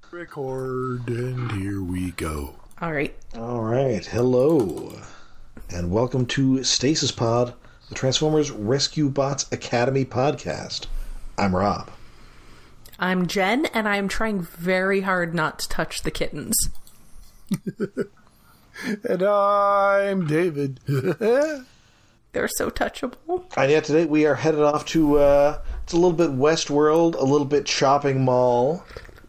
Record, and here we go. All right. Hello, and welcome to Stasis Pod, the Transformers Rescue Bots Academy podcast. I'm Rob. I'm Jen, and I'm trying very hard not to touch the kittens. And I'm David. They're so touchable. And yet today we are headed off to, it's a little bit Westworld, a little bit shopping mall.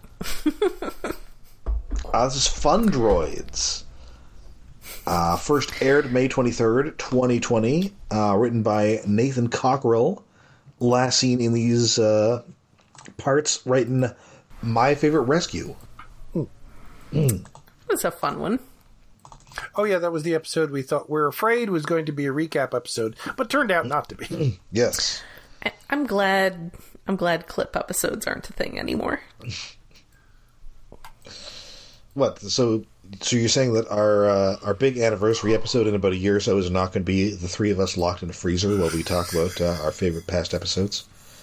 This is Fun Droids. First aired May 23rd, 2020. Written by Nathan Cockrell. Last seen in these parts writing My Favorite Rescue. That's a fun one. Oh yeah, that was the episode we thought we're afraid was going to be a recap episode, but turned out not to be. Yes. I'm glad clip episodes aren't a thing anymore. What? So you're saying that our big anniversary episode in about a year or so is not going to be the three of us locked in a freezer while we talk about our favorite past episodes?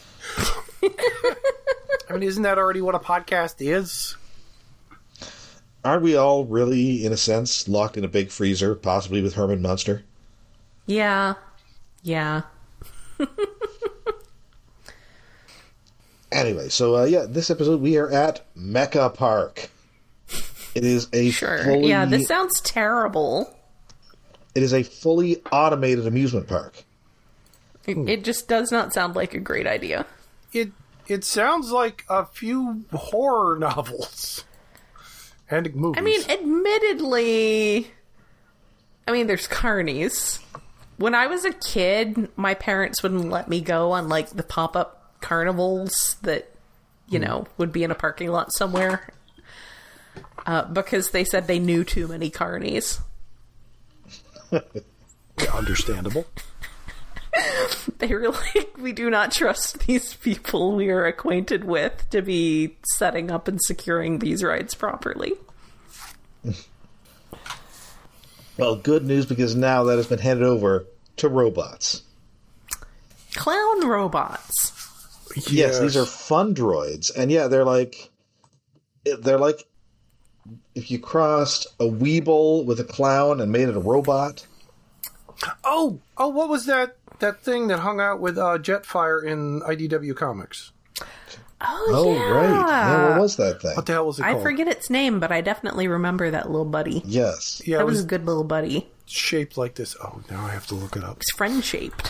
I mean, isn't that already what a podcast is? Aren't we all really, in a sense, locked in a big freezer, possibly with Herman Munster? Yeah. Anyway, so this episode we are at Mecha Park. It is a fully... Yeah, this sounds terrible. It is a fully automated amusement park. It just does not sound like a great idea. It sounds like a few horror novels and movies. I mean, admittedly, there's carnies. When I was a kid, my parents wouldn't let me go on, like, the pop-up carnivals that, would be in a parking lot somewhere. Because they said they knew too many carnies. Yeah, understandable. They were like, we do not trust these people we are acquainted with to be setting up and securing these rides properly. Well, good news, because now that has been handed over to robots. Clown robots. Yes, these are Fun Droids. And yeah, they're like if you crossed a Weeble with a clown and made it a robot. Oh, what was that thing that hung out with Jetfire in IDW Comics? Oh, yeah. Right. Yeah, what was that thing? What the hell was it called? I forget its name, but I definitely remember that little buddy. Yes. Yeah, that was a good little buddy. Shaped like this. Oh, now I have to look it up. It's friend-shaped.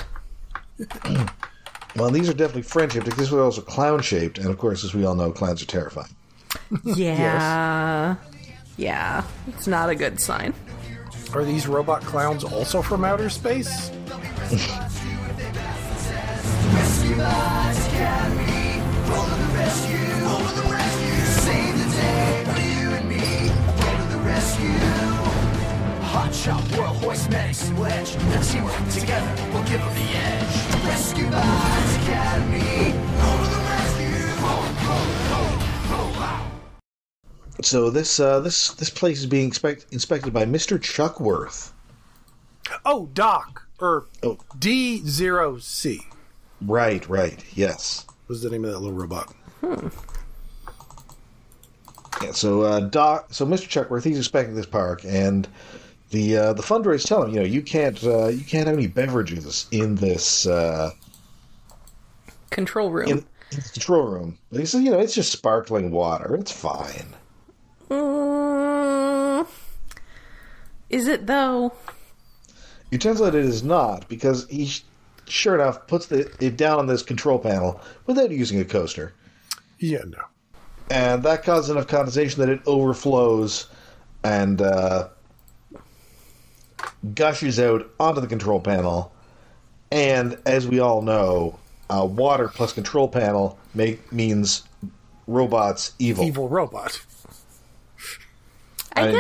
Well, these are definitely friend-shaped. This was also clown-shaped. And, of course, as we all know, clowns are terrifying. Yeah. Yeah. It's not a good sign. Are these robot clowns also from outer space? Hot shot, world hoist medics and wedge. Teamwork together, we'll give them the edge. Rescue Bots Academy. Go to the rescue. Wow. So this place is being inspected by Mr. Chuckworth. Oh, Doc. D0C. Right, yes. Was the name of that little robot. Yeah, so Mr. Chuckworth, he's inspecting this park, and the Fun Droids tell him, you can't have any beverages in this Control room. in the control room. But he says, it's just sparkling water. It's fine. Is it, though? It turns out it is not, because he, sure enough, puts it down on this control panel without using a coaster. Yeah, no. And that causes enough condensation that it overflows and gushes out onto the control panel. And as we all know, water plus control panel means robots evil. Evil robot. I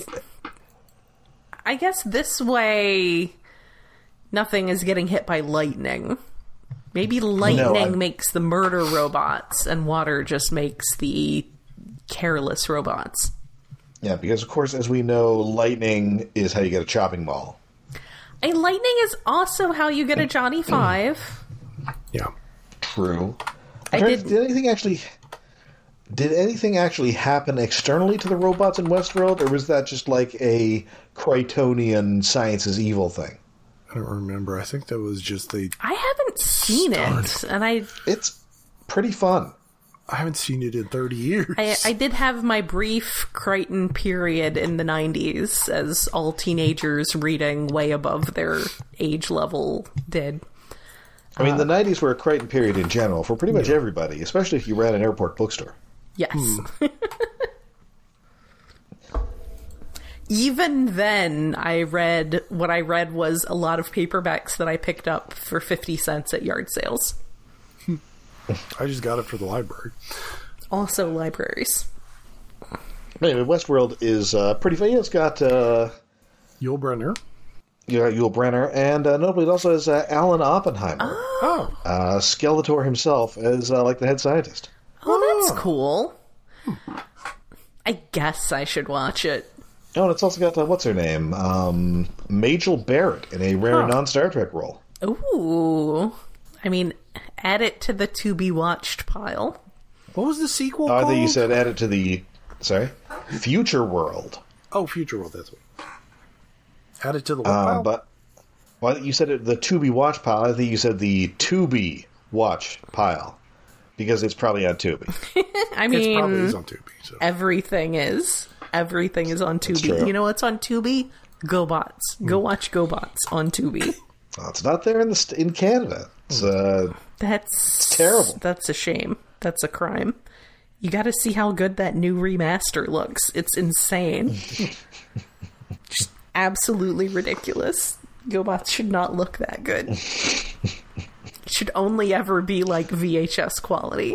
guess this way nothing is getting hit by lightning. Maybe lightning makes the murder robots and water just makes the careless robots. Yeah, because of course, as we know, lightning is how you get a chopping ball. And lightning is also how you get a Johnny Five. Yeah. True. Did anything actually Did anything actually happen externally to the robots in Westworld, or was that just like a Kryptonian science is evil thing? I don't remember. I think that was just the. I haven't seen it, and It's pretty fun. I haven't seen it in 30 years. I did have my brief Crichton period in the 90s, as all teenagers reading way above their age level did. I mean, the 90s were a Crichton period in general for pretty much everybody, especially if you ran an airport bookstore. Yes. Even then, what I read was a lot of paperbacks that I picked up for 50 cents at yard sales. I just got it for the library. Also libraries. Anyway, Westworld is pretty fun. It's got Yul Brynner. Yul Brynner, and notably it also has Alan Oppenheimer, Oh. Skeletor himself, as like the head scientist. Oh, that's cool. I guess I should watch it. Oh, and it's also got, what's her name? Majel Barrett in a rare non-Star Trek role. Ooh. I mean, add it to the to-be-watched pile. What was the sequel I called? think you said add it to the, Future World. Oh, Future World, that's what. Add it to the what pile? But, well, you said it, the to-be-watched pile. I think you said the to-be-watch pile. Because it's probably on Tubi. I It probably mean, is on Tubi. So. everything is. Everything is on Tubi. true. You know what's on Tubi? GoBots. Go watch GoBots on Tubi. Well, it's not there in Canada. It's That's terrible. That's a shame. That's a crime. You got to see how good that new remaster looks. It's insane. Just absolutely ridiculous. GoBots should not look that good. It should only ever be like VHS quality.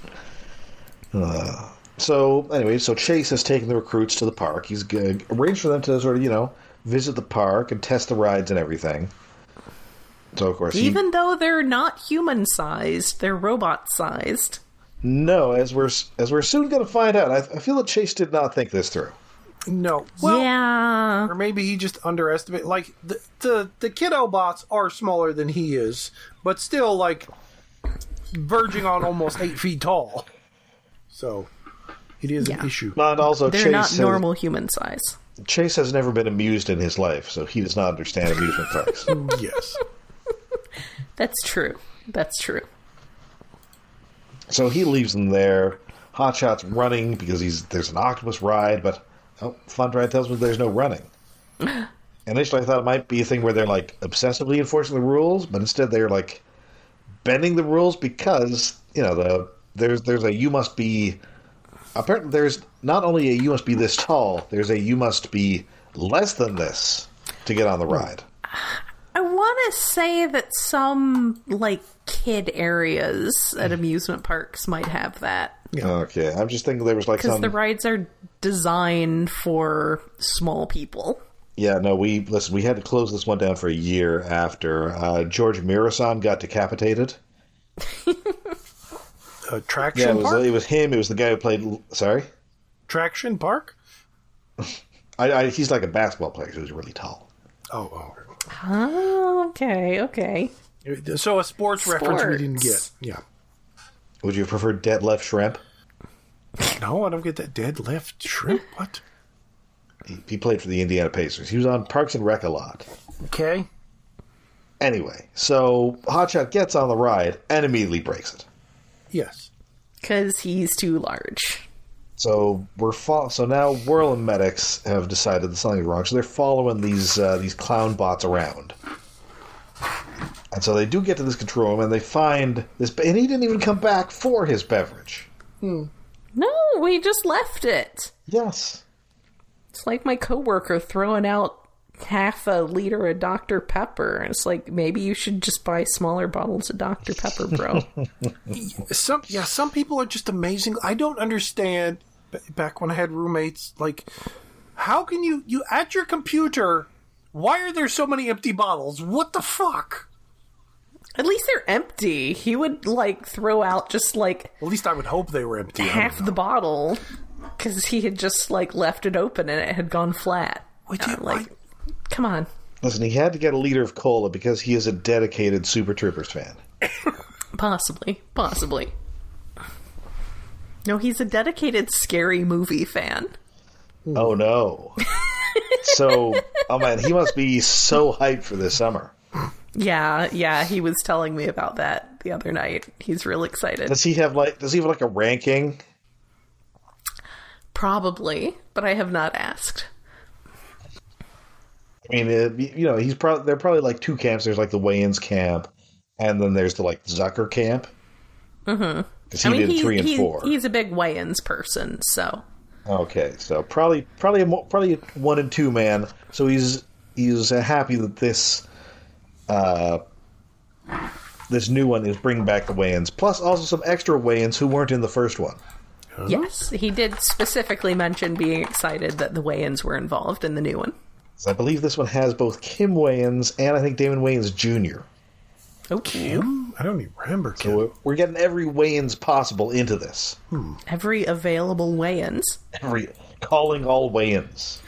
So, anyway, Chase has taken the recruits to the park. He's arranged for them to sort of, visit the park and test the rides and everything. So, of course, Even though they're not human-sized, they're robot-sized. No, as we're soon going to find out. I feel that Chase did not think this through. No. Well, yeah. or maybe he just underestimated. Like, the kiddo bots are smaller than he is, but still, like, verging on almost 8 feet tall. So, it is an issue. And also, They're not normal human size. Chase has never been amused in his life, so he does not understand amusement parks. Yes. That's true. That's true. So he leaves them there. Hotshot's running because there's an octopus ride, but Fun Ride tells me there's no running. Initially I thought it might be a thing where they're like obsessively enforcing the rules, but instead they're like bending the rules because, there's a you must be... Apparently there's not only a you must be this tall, there's a you must be less than this to get on the ride. I want to say that some, like, kid areas at amusement parks might have that. Okay, I'm just thinking there was like Because some... the rides are designed for small people. Yeah, no, we had to close this one down for a year after George Mirasan got decapitated. Traction Park? It was him. It was the guy who played... Sorry? Traction Park? He's like a basketball player, so he's really tall. Oh. Oh, okay. So a sports reference we didn't get. Yeah. Would you prefer Dead Left Shrimp? No, I don't get that. Dead left shrimp? What? He played for the Indiana Pacers. He was on Parks and Rec a lot. Okay. Anyway, so Hotshot gets on the ride and immediately breaks it. Yes. Because he's too large. So so now Whirl and Medics have decided that something's wrong. So they're following these clown bots around. And so they do get to this control room and they find this, and he didn't even come back for his beverage. No, we just left it. Yes. It's like my coworker throwing out half a liter of Dr. Pepper. It's like, maybe you should just buy smaller bottles of Dr. Pepper, bro. Some people are just amazing. I don't understand. Back when I had roommates, like, how can you at your computer? Why are there so many empty bottles? What the fuck? At least they're empty. He would, like, throw out just, like... At least I would hope they were empty. half the bottle, because he had just, like, left it open and it had gone flat. Come on. Listen, he had to get a liter of cola because he is a dedicated Super Troopers fan. Possibly. No, he's a dedicated scary movie fan. Oh no. So, oh man, he must be so hyped for this summer. Yeah, he was telling me about that the other night. He's real excited. Does he have like a ranking? Probably, but I have not asked. I mean, they're probably like two camps. There's like the Wayans camp, and then there's the like Zucker camp. Mm-hmm. Because he did 3 and 4. He's a big Wayans person, so. Okay, so probably 1 and 2 man. So he's happy that this new one is bringing back the Wayans, plus also some extra Wayans who weren't in the first one. Huh? Yes, he did specifically mention being excited that the Wayans were involved in the new one. So I believe this one has both Kim Wayans and I think Damon Wayans Jr. Okay. Kim? I don't even remember Kim. So we're getting every Wayans possible into this. Every available Wayans. Calling all Wayans.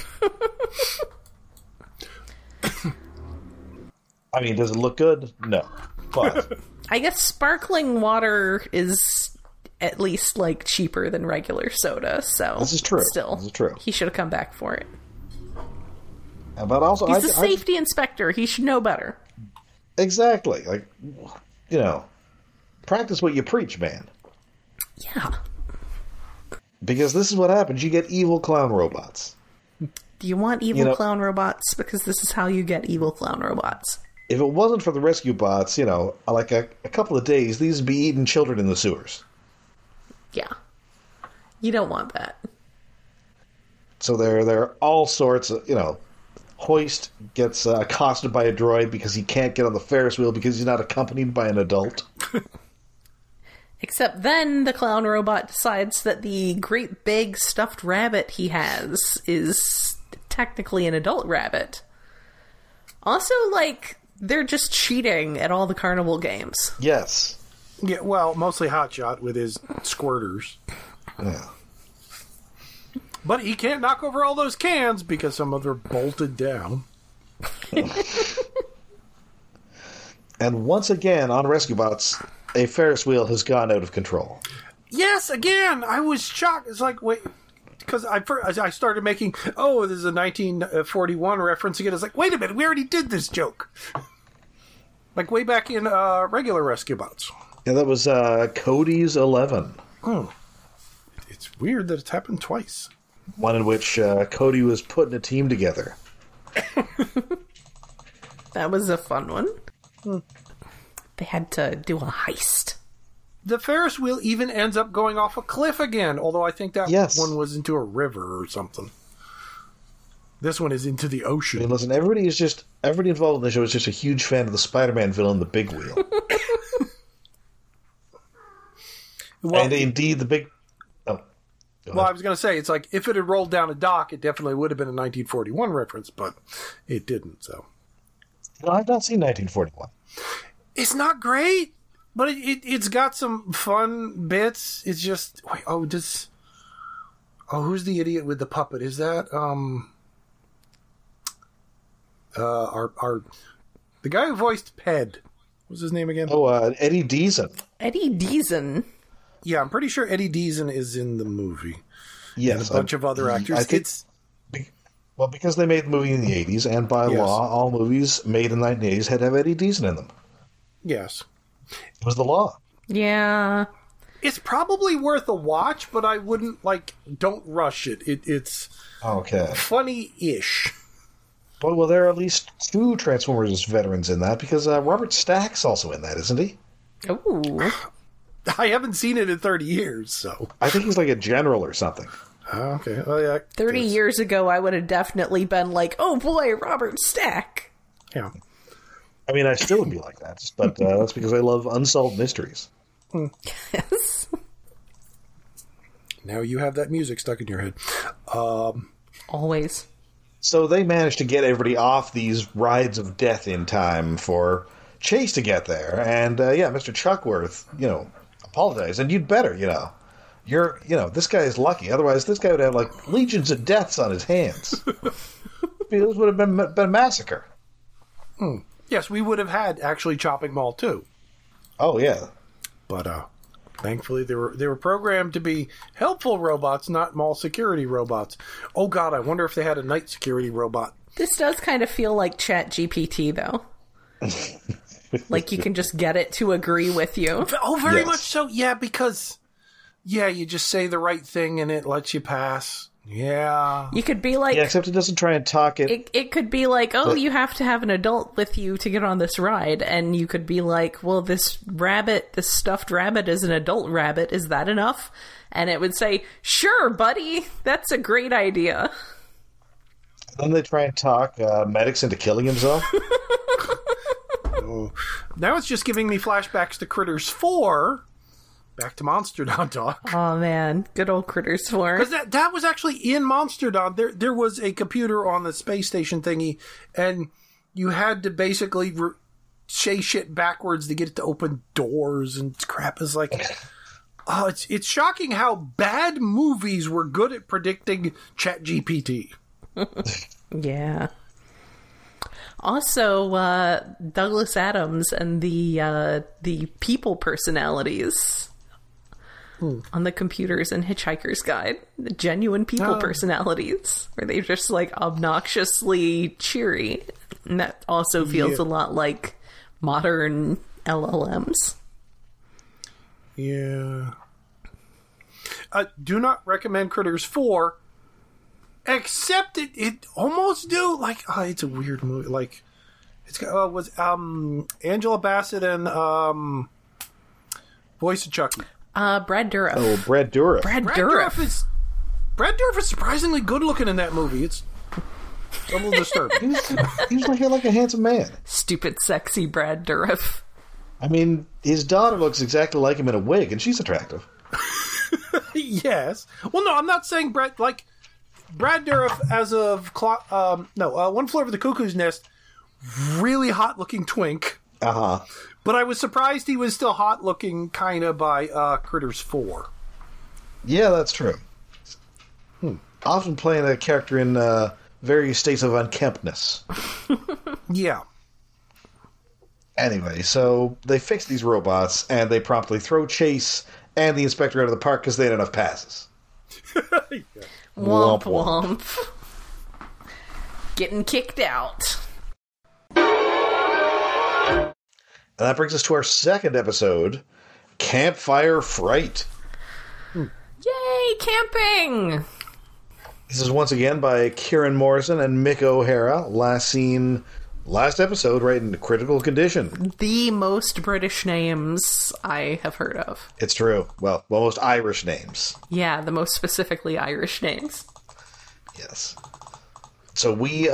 I mean, does it look good? No. But I guess sparkling water is at least like cheaper than regular soda, so this is true. Still, this is true. He should have come back for it. But also, he's a safety inspector. He should know better. Exactly. Like, practice what you preach, man. Yeah. Because this is what happens. You get evil clown robots. Do you want evil clown robots? Because this is how you get evil clown robots. If it wasn't for the rescue bots, like a couple of days, these would be eating children in the sewers. Yeah. You don't want that. So there are all sorts of, Hoist gets accosted by a droid because he can't get on the Ferris wheel because he's not accompanied by an adult. Except then the clown robot decides that the great big stuffed rabbit he has is technically an adult rabbit. Also, they're just cheating at all the carnival games. Yes. Yeah, well, mostly Hotshot with his squirters. Yeah. But he can't knock over all those cans because some of them are bolted down. And once again, on Rescue Bots, a Ferris wheel has gone out of control. Yes, again, I was shocked. It's like, wait, because I started making, this is a 1941 reference again. It's like, wait a minute, we already did this joke. Like way back in regular Rescue Bots. Yeah, that was Cody's 11. It's weird that it's happened twice. One in which Cody was putting a team together. That was a fun one. They had to do a heist. The Ferris wheel even ends up going off a cliff again, although I think that one was into a river or something. This one is into the ocean. I mean, listen, everybody involved in the show is just a huge fan of the Spider-Man villain, the Big Wheel. Well, and indeed, the Big... Well, I was going to say, it's like, if it had rolled down a dock, it definitely would have been a 1941 reference, but it didn't, so. No, I've not seen 1941. It's not great, but it's got some fun bits. It's just, who's the idiot with the puppet? Is that, the guy who voiced Ped. What's his name again? Eddie Deason. Eddie Deason. Yeah, I'm pretty sure Eddie Deason is in the movie. Yes. And a bunch of other actors. I think, because they made the movie in the 80s, and by law, all movies made in the 1980s had to have Eddie Deason in them. Yes. It was the law. Yeah. It's probably worth a watch, but I wouldn't, don't rush it. It's okay. Funny-ish. Well, there are at least 2 Transformers veterans in that, because Robert Stack's also in that, isn't he? Ooh. I haven't seen it in 30 years, so... I think he's like a general or something. Okay. Oh, yeah. 30 years ago, I would have definitely been like, oh boy, Robert Stack. Yeah. I mean, I still would be like that, but that's because I love unsolved mysteries. Yes. Now you have that music stuck in your head. Always. So they managed to get everybody off these rides of death in time for Chase to get there. And, Mr. Chuckworth, apologized. And you'd better, this guy is lucky. Otherwise, this guy would have, legions of deaths on his hands. This would have been a massacre. Yes, we would have had, actually, Chopping Mall, too. Oh, yeah. But, Thankfully, they were programmed to be helpful robots, not mall security robots. Oh God, I wonder if they had a night security robot. This does kind of feel like ChatGPT, though. Like you can just get it to agree with you. Oh, very Yes. much so. Yeah, because you just say the right thing and it lets you pass. Yeah. You could be like, Yeah, except it doesn't try and talk it. it could be like, oh, you have to have an adult with you to get on this ride. And you could be like, well, this stuffed rabbit is an adult rabbit. Is that enough? And it would say, sure, buddy. That's a great idea. Then they try and talk Maddox into killing himself. Now it's just giving me flashbacks to Critters 4. Back to Monsterdon talk. Oh, man. Good old Critters 4. Because that was actually in Monsterdon. There was a computer on the space station thingy, and you had to basically say shit backwards to get it to open doors and crap. Is like, oh, it's shocking how bad movies were good at predicting ChatGPT. Yeah. Also, Douglas Adams and the people personalities on the computers in Hitchhiker's Guide, the genuine people personalities, where they're just like obnoxiously cheery, and that also feels a lot like modern LLMs. Yeah. Do not recommend Critters 4. Except it almost do. Like, it's a weird movie. Like, it's got was Angela Bassett and voice of Chucky. Brad Dourif. Oh, Brad Dourif. Brad Dourif. Brad Dourif is surprisingly good looking in that movie. It's a little disturbing. He's like a handsome man. Stupid, sexy Brad Dourif. I mean, his daughter looks exactly like him in a wig, and she's attractive. Yes. Well, no, I'm not saying Brad Dourif as of One Flew Over the Cuckoo's Nest, really hot looking twink. Uh-huh. But I was surprised he was still hot looking kind of by Critters 4. Yeah, that's true. Often playing a character in various states of unkemptness. Yeah. Anyway, so they fix these robots, and they promptly throw Chase and the inspector out of the park because they had enough passes. Womp womp. Getting kicked out. And that brings us to our second episode, Campfire Fright. Yay, camping! This is once again by Kieran Morrison and Mick O'Hara. Last episode, right into Critical Condition. The most British names I have heard of. It's true. Well, most Irish names. Yeah, the most specifically Irish names. Yes. So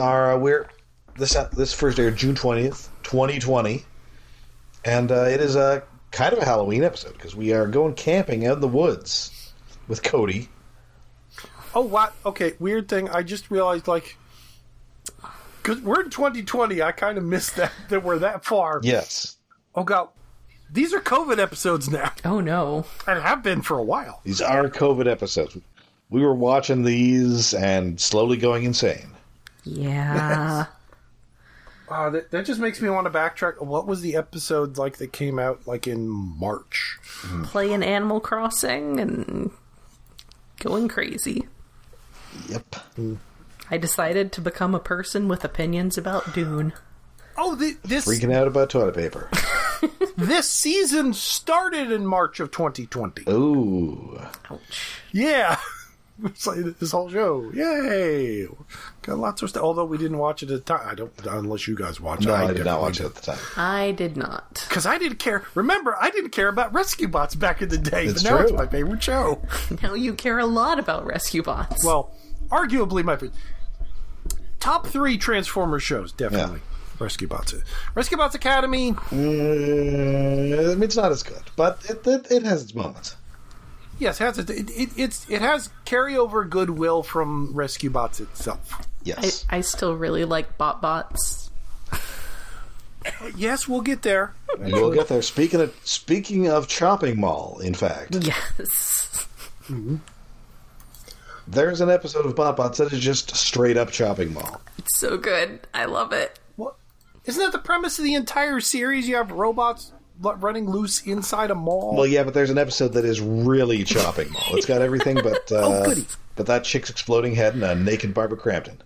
this first aired June 20th, 2020. And it is a kind of a Halloween episode because we are going camping out in the woods with Cody. Oh, what? Okay, weird thing. I just realized, like, because we're in 2020, I kind of missed that we're that far. Yes. Oh, God. These are COVID episodes now. Oh, no. And have been for a while. These are COVID episodes. We were watching these and slowly going insane. Yeah. That just makes me want to backtrack. What was the episode like that came out like in March? Playing Animal Crossing and going crazy. Yep. I decided to become a person with opinions about Dune. Oh, this Freaking out about toilet paper. this season started in March of 2020. Ooh. Ouch. Yeah. It's like this whole show. Yay. Got lots of stuff. Although we didn't watch it at the time. I don't, unless you guys watched it. No, I did not watch it at the time. I did not. Because I didn't care. Remember, I didn't care about Rescue Bots back in the day. It's but now true. it's my favorite show. Now you care a lot about Rescue Bots. Well, arguably my favorite. Top 3 Transformers shows, definitely. Yeah. Rescue Bots. Rescue Bots Academy. I mean, it's not as good, but it has its moments. Yes, it has carryover goodwill from Rescue Bots itself. Yes. I still really like BotBots. Yes, we'll get there. We'll get there. Speaking of Chopping Mall, in fact, Yes. there's an episode of BotBots that is just straight up Chopping Mall. It's so good. I love it. What? Isn't that the premise of the entire series? You have robots running loose inside a mall. Well, yeah, but there's an episode that is really Chopping Mall. It's got everything but but that chick's exploding head and a naked Barbara Crampton.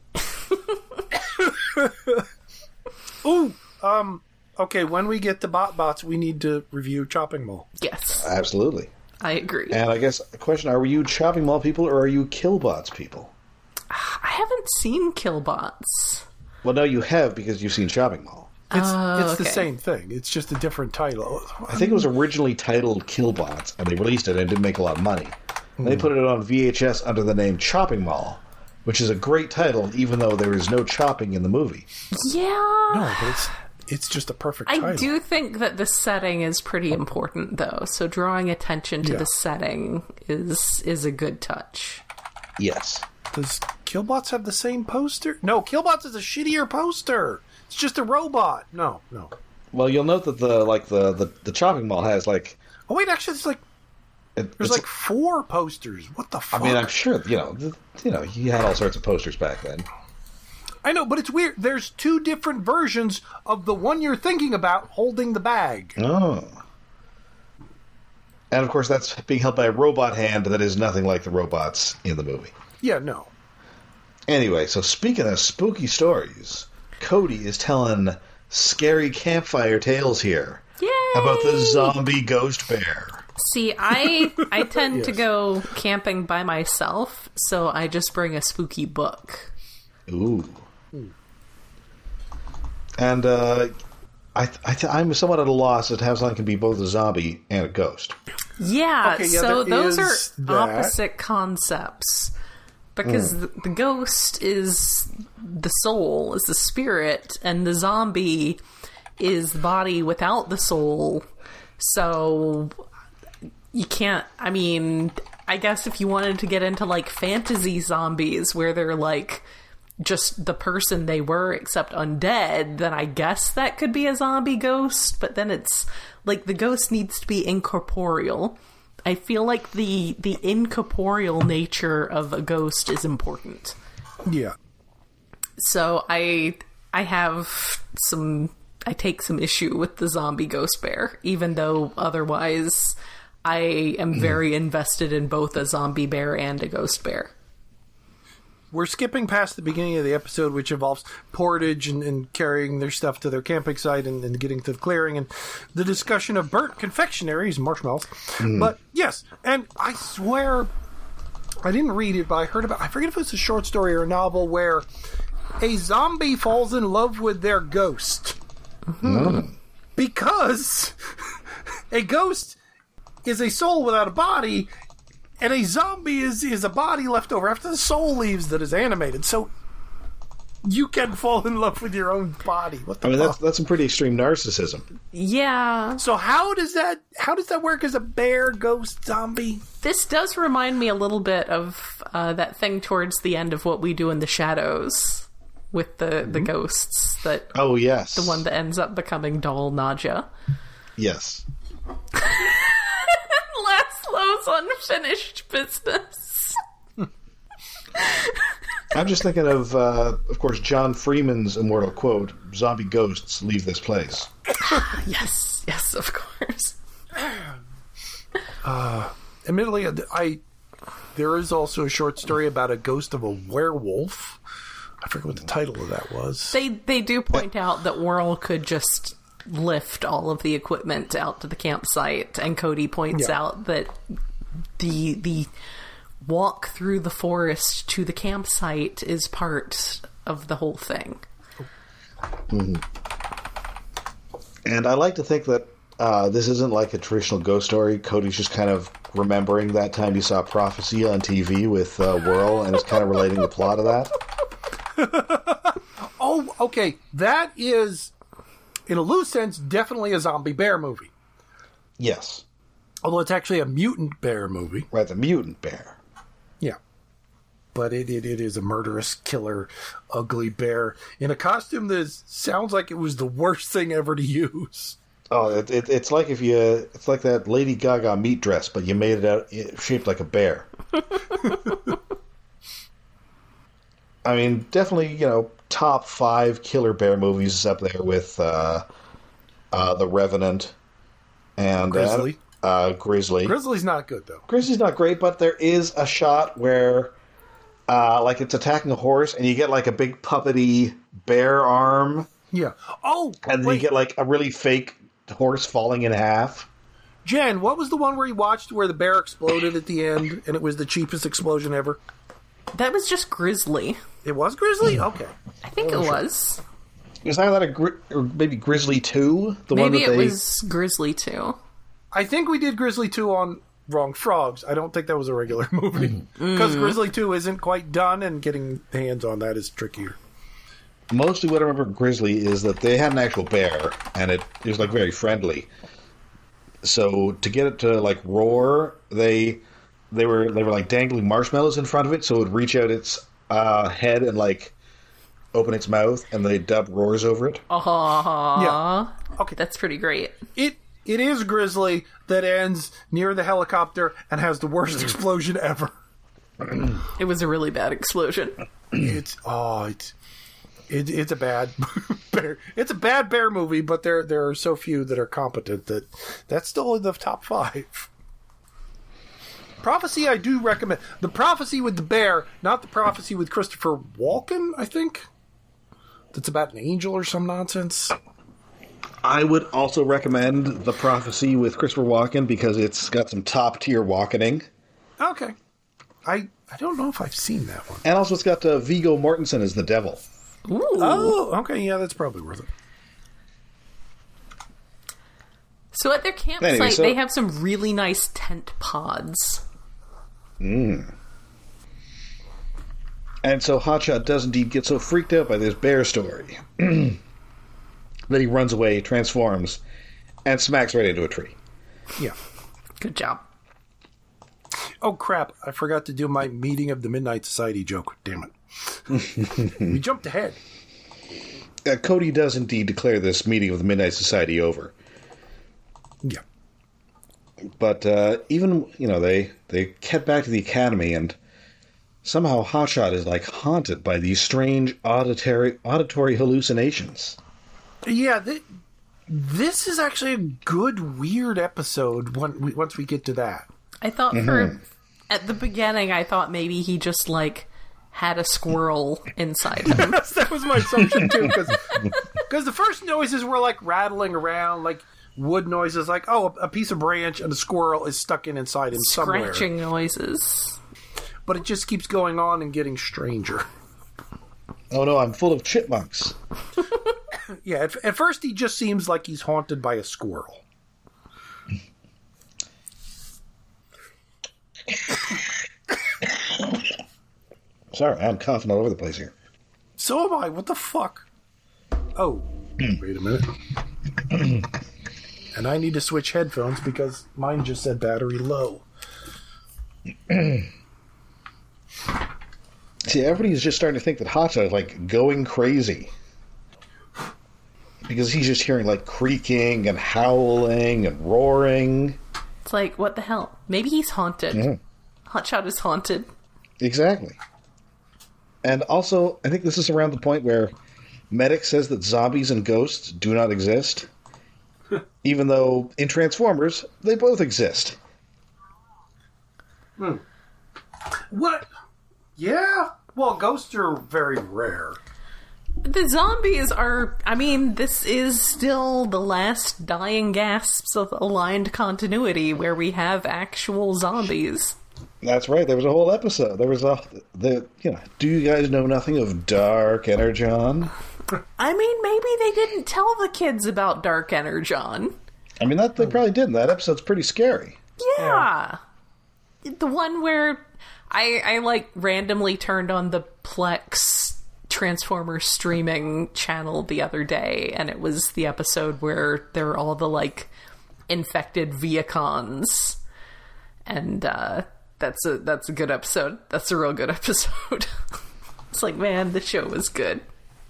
Ooh, okay, when we get to BotBots, we need to review Chopping Mall. Yes, Absolutely. I agree. And I guess the question, are you Chopping Mall people or are you Killbots people? I haven't seen Killbots. Well, no, you have because you've seen Chopping Mall. It's the okay. same thing. It's just a different title. I think it was originally titled Killbots, and they released it and it didn't make a lot of money. And they put it on VHS under the name Chopping Mall, which is a great title, even though there is no chopping in the movie. Yeah. No, but it's just a perfect title. I do think that the setting is pretty important, though. So drawing attention to the setting is a good touch. Yes. Does Killbots have the same poster? No, Killbots is a shittier poster. It's just a robot. No. Well, you'll note that the Chopping Mall has like... Oh, wait, actually, there's like 4 posters. What the fuck? I mean, I'm sure, you had all sorts of posters back then. I know, but it's weird. There's 2 different versions of the one you're thinking about holding the bag. Oh. And, of course, that's being held by a robot hand that is nothing like the robots in the movie. Yeah, no. Anyway, so speaking of spooky stories, Cody is telling scary campfire tales here. Yay! About the zombie ghost bear. See, I tend to go camping by myself, so I just bring a spooky book. Ooh. And I'm somewhat at a loss as to how something can be both a zombie and a ghost. Yeah, Okay, yeah, so there those are is that. opposite concepts. Because the ghost is the soul, is the spirit, and the zombie is the body without the soul. So you can't, I mean, I guess if you wanted to get into like fantasy zombies where they're like just the person they were except undead, then I guess that could be a zombie ghost, but then it's like the ghost needs to be incorporeal. I feel like the incorporeal nature of a ghost is important. Yeah. So I take some issue with the zombie ghost bear, even though otherwise I am very invested in both a zombie bear and a ghost bear. We're skipping past the beginning of the episode, which involves portage and carrying their stuff to their camping site and getting to the clearing, and the discussion of burnt confectionaries and marshmallows. But, yes, and I swear, I didn't read it, but I heard about, I forget if it was a short story or a novel, where a zombie falls in love with their ghost. Because a ghost is a soul without a body, and a zombie is a body left over after the soul leaves that is animated. So you can fall in love with your own body. What the fuck? That's some pretty extreme narcissism. Yeah. So how does that work as a bear ghost zombie? This does remind me a little bit of that thing towards the end of What We Do in the Shadows with the ghosts. That Oh, yes. the one that ends up becoming Doll Nadja. Yes. Laszlo's unfinished business. I'm just thinking of course, John Freeman's immortal quote, "Zombie ghosts leave this place." Yes, of course. Admittedly, there is also a short story about a ghost of a werewolf. I forget what the title of that was. They do point out that Whirl could just lift all of the equipment out to the campsite, and Cody points out that the walk through the forest to the campsite is part of the whole thing. And I like to think that this isn't like a traditional ghost story. Cody's just kind of remembering that time he saw Prophecy on TV with Whirl and is kind of relating the plot of that. Oh, okay. That is, in a loose sense, definitely a zombie bear movie. Yes. Although it's actually a mutant bear movie. Right, the mutant bear. Yeah. But it is a murderous, killer, ugly bear in a costume that sounds like it was the worst thing ever to use. Oh, it's like it's like that Lady Gaga meat dress, but you made it out shaped like a bear. I mean, definitely, top 5 killer bear movies is up there with The Revenant, And Grizzly. Grizzly. Grizzly's not good, though. Grizzly's not great, but there is a shot where, like, it's attacking a horse, and you get, like, a big puppety bear arm, Yeah. Oh, and then wait. you get, like, a really fake horse falling in half. Jen, what was the one where you watched where the bear exploded at the end, and it was the cheapest explosion ever? That was just Grizzly. It was Grizzly? Okay. I think it was. Is that or maybe Grizzly 2? The one Maybe that it they... was Grizzly 2. I think we did Grizzly 2 on Wrong Frogs. I don't think that was a regular movie. Because Grizzly 2 isn't quite done, and getting hands on that is trickier. Mostly what I remember of Grizzly is that they had an actual bear, and it was, like, very friendly. So to get it to, like, roar, they were like dangling marshmallows in front of it, so it would reach out its head and, like, open its mouth, and they dub roars over it. Aww. Yeah. Okay. That's pretty great. It is Grizzly that ends near the helicopter and has the worst explosion ever. It was a really bad explosion. It's a bad bear. It's a bad bear movie, but there are so few that are competent that that's still in the top 5. Prophecy I do recommend. The Prophecy with the bear, not the Prophecy with Christopher Walken, I think. That's about an angel or some nonsense. I would also recommend The Prophecy with Christopher Walken because it's got some top-tier walkening. Okay. I don't know if I've seen that one. And also it's got Viggo Mortensen as the devil. Ooh. Oh, okay. Yeah, that's probably worth it. So at their campsite, Anyway, they have some really nice tent pods. And so Hotshot does indeed get so freaked out by this bear story that he runs away, transforms, and smacks right into a tree. Yeah. Good job. Oh, crap. I forgot to do my Meeting of the Midnight Society joke. Damn it. We jumped ahead. Cody does indeed declare this meeting of the Midnight Society over. Yeah. But even, they head back to the academy, and somehow Hotshot is, like, haunted by these strange auditory hallucinations. Yeah, this is actually a good, weird episode once we get to that. I thought at the beginning, I thought maybe he just, like, had a squirrel inside him. That was my assumption, too, because the first noises were, like, rattling around, like, wood noises, like, oh, a piece of branch and a squirrel is stuck inside him somewhere. Scratching noises. But it just keeps going on and getting stranger. Oh no, I'm full of chipmunks. Yeah, at first he just seems like he's haunted by a squirrel. Sorry, I'm coughing all over the place here. So am I. What the fuck? Oh, wait a minute. And I need to switch headphones because mine just said battery low. See, everybody's just starting to think that Hotshot is, like, going crazy. Because he's just hearing, like, creaking and howling and roaring. It's like, what the hell? Maybe he's haunted. Yeah. Hotshot is haunted. Exactly. And also, I think this is around the point where Medic says that zombies and ghosts do not exist. Even though, in Transformers, they both exist. What? Yeah? Well, ghosts are very rare. The zombies are... I mean, this is still the last dying gasps of aligned continuity where we have actual zombies. That's right. There was a whole episode. There was do you guys know nothing of Dark Energon? I mean, maybe they didn't tell the kids about Dark Energon. I mean, they probably didn't. That episode's pretty scary. Yeah. The one where I like randomly turned on the Plex Transformers streaming channel the other day, and it was the episode where there were all the, like, infected Viacons. And that's a good episode. That's a real good episode. It's like, man, the show was good.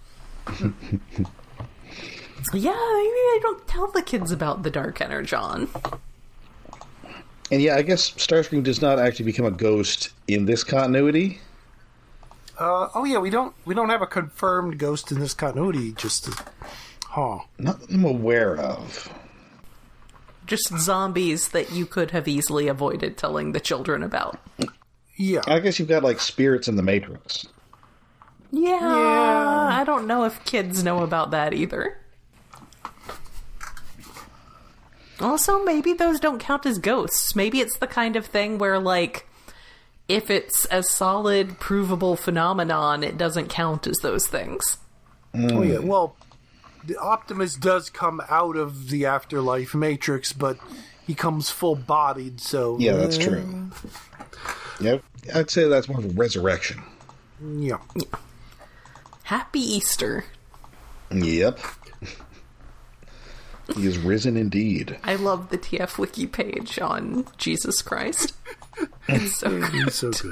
Yeah, maybe they don't tell the kids about the Dark Energon. And yeah, I guess Starscream does not actually become a ghost in this continuity. Oh yeah, we don't have a confirmed ghost in this continuity. Just, Not that I'm aware of. just zombies that you could have easily avoided telling the children about. Yeah. I guess you've got, like, spirits in the Matrix. Yeah, Yeah. I don't know if kids know about that either. Also, maybe those don't count as ghosts. Maybe it's the kind of thing where, like, if it's a solid, provable phenomenon, it doesn't count as those things. Oh, yeah. Well, the Optimus does come out of the afterlife matrix, but he comes full-bodied, so... Yeah, that's true. Yep. I'd say that's more of a resurrection. Yeah. Happy Easter. Yep. He is risen indeed. I love the TF Wiki page on Jesus Christ. It's so good. He's so good.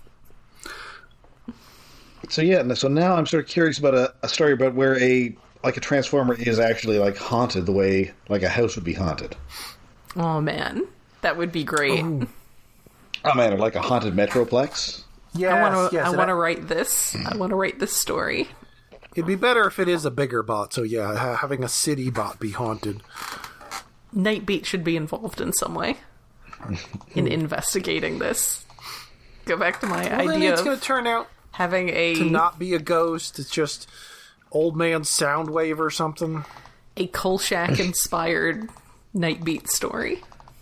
So yeah, so now I'm sort of curious about a story about where a transformer is actually like haunted the way like a house would be haunted. Oh man, that would be great. Oh man, or like a haunted metroplex. Yes, I want to write this. I want to write this story. It'd be better if it is a bigger bot, so yeah, having a city bot be haunted. Nightbeat should be involved in some way in investigating this. Go back to my Well, then idea it's of going to turn out having to not be a ghost. It's just old man Soundwave or something. a Kolchak inspired Nightbeat story.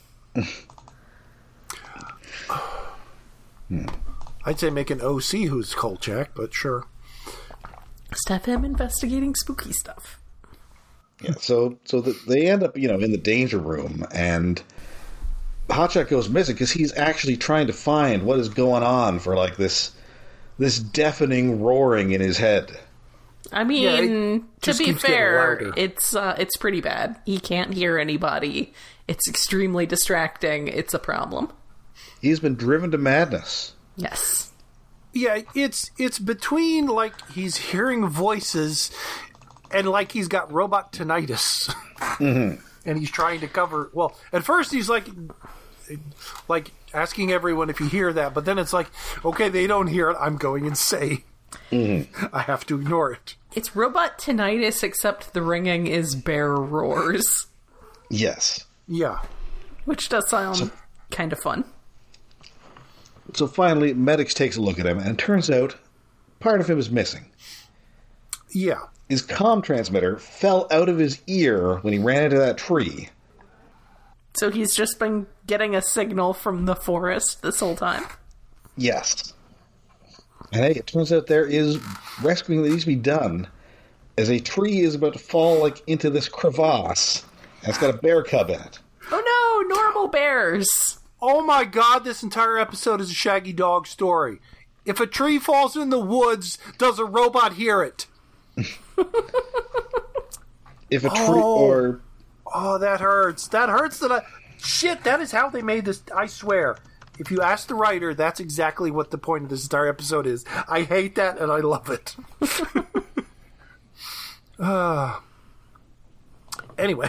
I'd say make an OC who's Kolchak, but sure. Just have him investigating spooky stuff. Yeah, so they end up, in the danger room, and Hotshot goes missing because he's actually trying to find what is going on for like this deafening roaring in his head. I mean, to just be keeps getting fair, louder. it's pretty bad. He can't hear anybody. It's extremely distracting. It's a problem. He's been driven to madness. Yes. Yeah, it's between, like, he's hearing voices and, like, he's got robot tinnitus. Mm-hmm. And he's trying to cover... Well, at first he's, like, asking everyone if you hear that, but then it's like, okay, they don't hear it, I'm going insane. Mm-hmm. I have to ignore it. It's robot tinnitus, except the ringing is bear roars. Yes. Yeah. Which does sound kind of fun. So finally, Medics takes a look at him, and it turns out part of him is missing. Yeah. His comm transmitter fell out of his ear when he ran into that tree. So he's just been getting a signal from the forest this whole time? Yes. And hey, it turns out there is rescuing that needs to be done, as a tree is about to fall like into this crevasse, and it's got a bear cub in it. Oh no, normal bears! Oh my god, this entire episode is a Shaggy Dog story. If a tree falls in the woods, does a robot hear it? If a tree or... Oh, that hurts. That hurts that I... Shit, that is how they made this, I swear. If you ask the writer, that's exactly what the point of this entire episode is. I hate that and I love it. Anyway.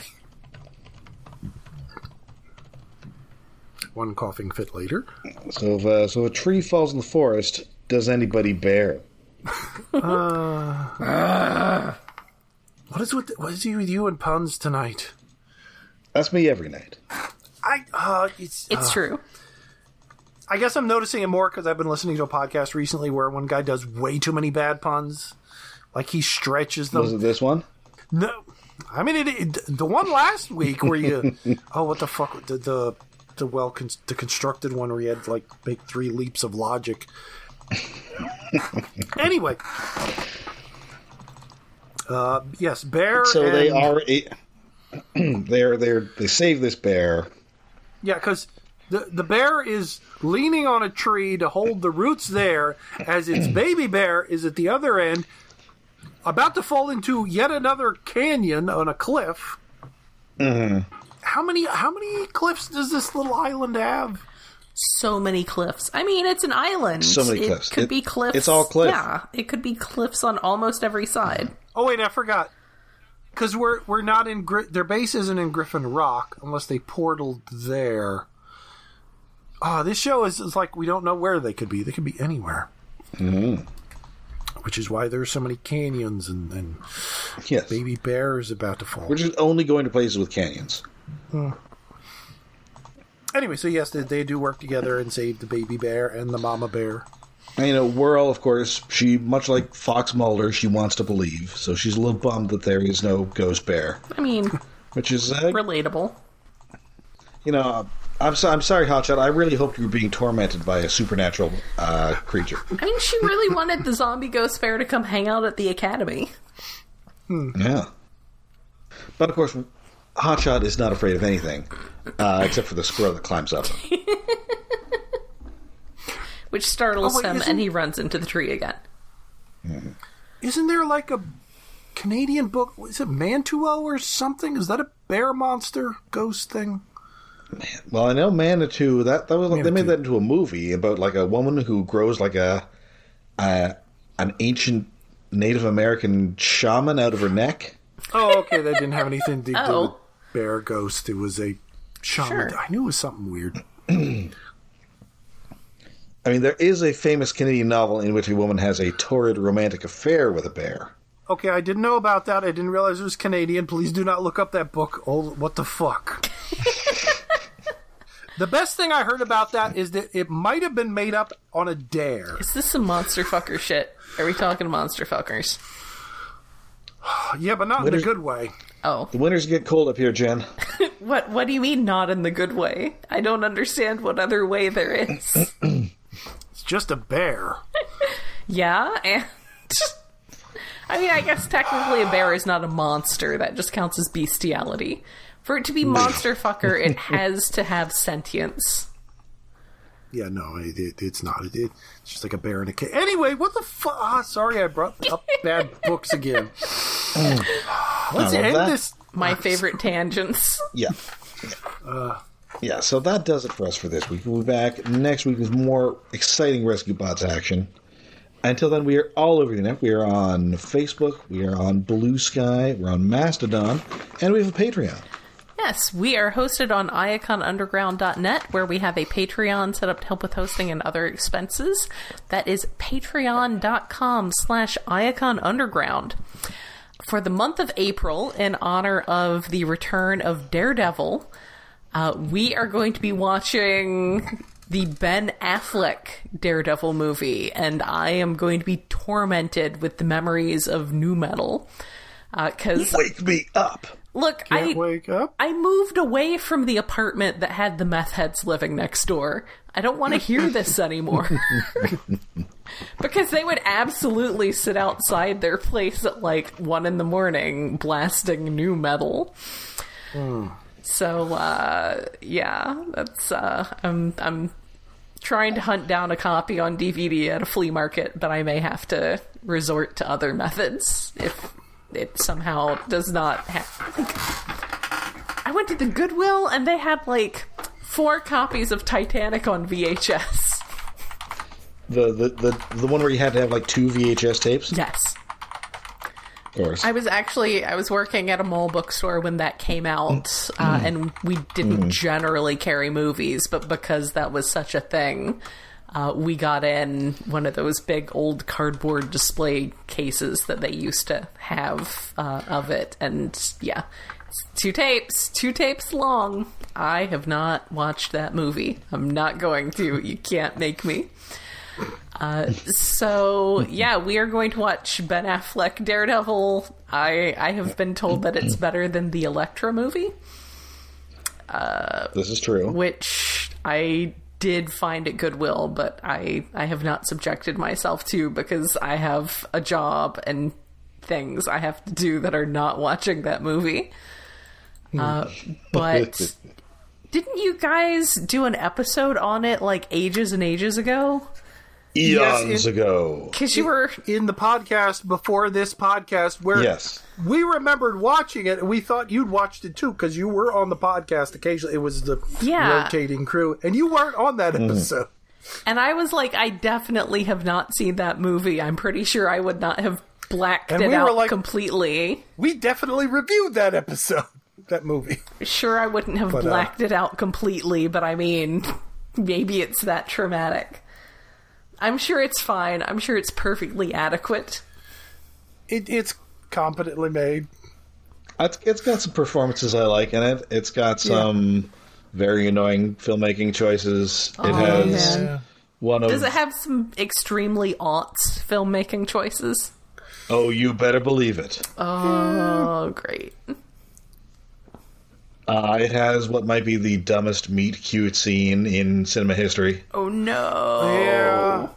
One coughing fit later. So if a tree falls in the forest, does anybody bear? What is with you and puns tonight? That's me every night. It's true. I guess I'm noticing it more because I've been listening to a podcast recently where one guy does way too many bad puns. Like he stretches them. Was it this one? No, I mean the one last week where you what the fuck the constructed one where you had like make 3 leaps of logic. Anyway, yes, bear. So they are they save this bear. Yeah, because the bear is leaning on a tree to hold the roots there, as its baby bear is at the other end, about to fall into yet another canyon on a cliff. Mm-hmm. How many cliffs does this little island have? So many cliffs. I mean, it's an island. So many cliffs. It could be cliffs. It's all cliff. Yeah, it could be cliffs on almost every side. Oh wait, I forgot. Because we're not in their base isn't in Griffin Rock unless they portaled there. This show is like we don't know where they could be. They could be anywhere. Mm-hmm. Which is why there's so many canyons and yes. baby bears about to fall. We're just only going to places with canyons. Anyway, so yes, they do work together and save the baby bear and the mama bear. And, Whirl, of course, she, much like Fox Mulder, she wants to believe. So she's a little bummed that there is no ghost bear. I mean, which is relatable. I'm sorry, Hotshot. I really hoped you were being tormented by a supernatural creature. I mean, she really wanted the zombie ghost bear to come hang out at the academy. Yeah. But, of course, Hotshot is not afraid of anything, except for the squirrel that climbs up him. Which startles him, and he runs into the tree again. Mm-hmm. Isn't there like a Canadian book? Is it Mantuo or something? Is that a bear monster ghost thing? Well, I know Manitou. That was Manitou. They made that into a movie about like a woman who grows like an ancient Native American shaman out of her neck. Oh, okay. That didn't have anything to do Oh. with bear ghost. It was a shaman. Sure. I knew it was something weird. I mean, there is a famous Canadian novel in which a woman has a torrid romantic affair with a bear. Okay, I didn't know about that. I didn't realize it was Canadian. Please do not look up that book. Oh, what the fuck? The best thing I heard about that is that it might have been made up on a dare. Is this some monster fucker shit? Are we talking monster fuckers? Yeah, but not in a good way. Oh. The winters get cold up here, Jen. What do you mean not in the good way? I don't understand what other way there is. It's just a bear. Yeah, and... I mean, I guess technically a bear is not a monster. That just counts as bestiality. For it to be monster fucker, it has to have sentience. Yeah, no, it's not. It's just like a bear in a cage. Anyway, what the fuck? Sorry, I brought up bad books again. Let's end this. My favorite tangents. Yeah. Yeah, so that does it for us for this week. We'll be back next week with more exciting Rescue Bots action. Until then, we are all over the net. We are on Facebook, we are on Blue Sky, we're on Mastodon, and we have a Patreon. Yes, we are hosted on iaconunderground.net, where we have a Patreon set up to help with hosting and other expenses. That is patreon.com/iaconunderground. For the month of April, in honor of the return of Daredevil, we are going to be watching the Ben Affleck Daredevil movie, and I am going to be tormented with the memories of nu metal. 'Cause Wake me up! look, Can't wake up. I moved away from the apartment that had the meth heads living next door. I don't want to hear this anymore. Because they would absolutely sit outside their place at like 1 a.m. blasting nu metal. So, yeah, that's, I'm trying to hunt down a copy on DVD at a flea market, but I may have to resort to other methods if it somehow does not have, like, I went to the Goodwill and they had like 4 copies of Titanic on VHS. The one where you had to have like 2 VHS tapes? Yes. Of course. I was working at a mall bookstore when that came out, and we didn't generally carry movies, but because that was such a thing, we got in one of those big old cardboard display cases that they used to have of it, and yeah, it's 2 tapes long. I have not watched that movie. I'm not going to. You can't make me. So yeah, we are going to watch Ben Affleck Daredevil. I have been told that it's better than the Elektra movie. This is true. Which I did find at Goodwill, but I have not subjected myself to because I have a job and things I have to do that are not watching that movie. But didn't you guys do an episode on it like ages and ages ago? Eons ago. Because you were... In the podcast before this podcast, where Yes. we remembered watching it, and we thought you'd watched it too, because you were on the podcast occasionally. It was the rotating crew, and you weren't on that episode. And I was like, I definitely have not seen that movie. I'm pretty sure I would not have blacked And it we were out like- completely. We definitely reviewed that episode, that movie. Sure, I wouldn't have blacked it out completely, but I mean, maybe it's that traumatic. I'm sure it's fine. I'm sure it's perfectly adequate. It's competently made. It's got some performances I like in it. It's got some very annoying filmmaking choices. It has man. one of... Does it have some extremely aughts filmmaking choices? Oh, you better believe it. Oh, great. It has what might be the dumbest meet cute scene in cinema history. Oh, no. Yeah.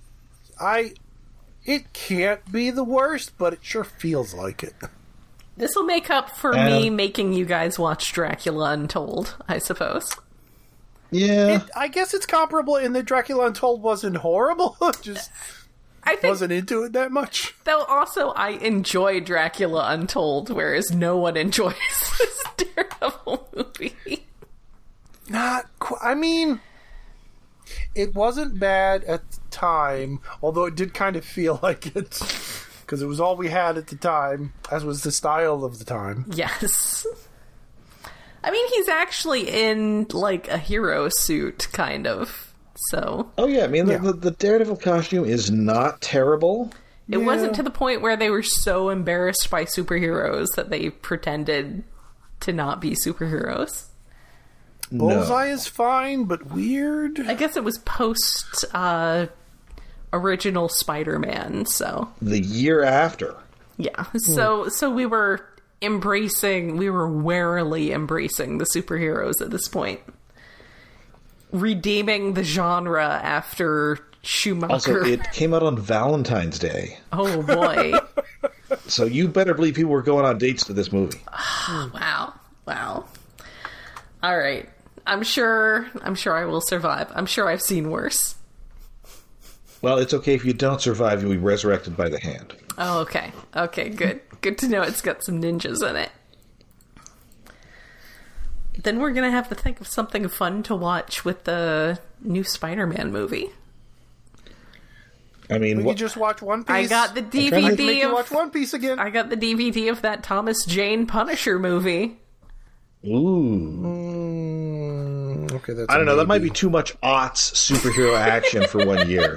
It can't be the worst, but it sure feels like it. This will make up for me making you guys watch Dracula Untold, I suppose. Yeah. I guess it's comparable in that Dracula Untold wasn't horrible. Just I think, wasn't into it that much. though, also, I enjoy Dracula Untold, whereas no one enjoys this Daredevil movie. I mean, it wasn't bad at the time, although it did kind of feel like it, because it was all we had at the time, as was the style of the time. Yes. I mean, he's actually in, like, a hero suit, kind of, so... Oh, yeah. I mean, Yeah. the Daredevil costume is not terrible. It wasn't to the point where they were so embarrassed by superheroes that they pretended to not be superheroes. Bullseye is fine, but weird. I guess it was post original Spider-Man, so The year after. yeah. So we were warily embracing the superheroes at this point. Redeeming the genre after Schumacher. Also, it came out on Valentine's Day. Oh boy. So you better believe people were going on dates to this movie. Wow. All right. I'm sure I will survive. I'm sure I've seen worse. Well, it's okay if you don't survive, you'll be resurrected by the hand. Oh, okay. Okay, good. Good to know it's got some ninjas in it. Then we're going to have to think of something fun to watch with the new Spider-Man movie. I mean, We could just watch One Piece. I got the I can make DVD you watch of One Piece again. I got the DVD of that Thomas Jane Punisher movie. ooh. Okay, that's I don't know. That might be maybe. too much aughts superhero action for 1 year.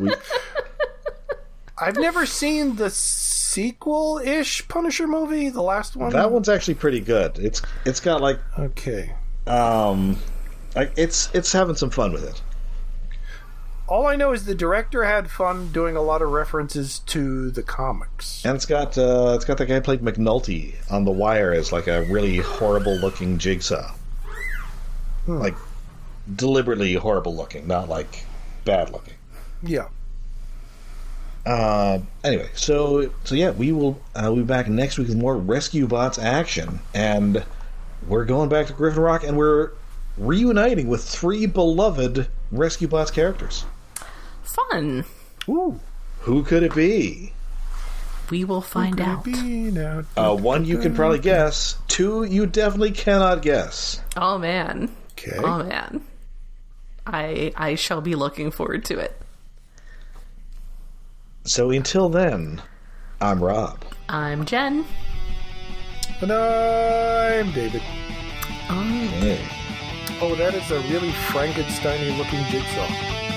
I've never seen the sequel-ish Punisher movie, the last one. That one's actually pretty good. It's got like Okay. it's having some fun with it. All I know is the director had fun doing a lot of references to the comics. And it's got the guy who played McNulty on The Wire as like a really horrible looking Jigsaw. Like deliberately horrible looking, not like bad looking. Yeah. Anyway, so yeah, we'll be back next week with more Rescue Bots action, and we're going back to Griffin Rock, and we're reuniting with 3 beloved Rescue Bots characters. Fun. Ooh. Who could it be? We will find out. Now. 1 you can probably guess. 2 you definitely cannot guess. Oh man. Okay. Oh man. I shall be looking forward to it. So until then, I'm Rob. I'm Jen. And I'm David. Hey. Oh, that is a really Frankenstein-y looking jigsaw.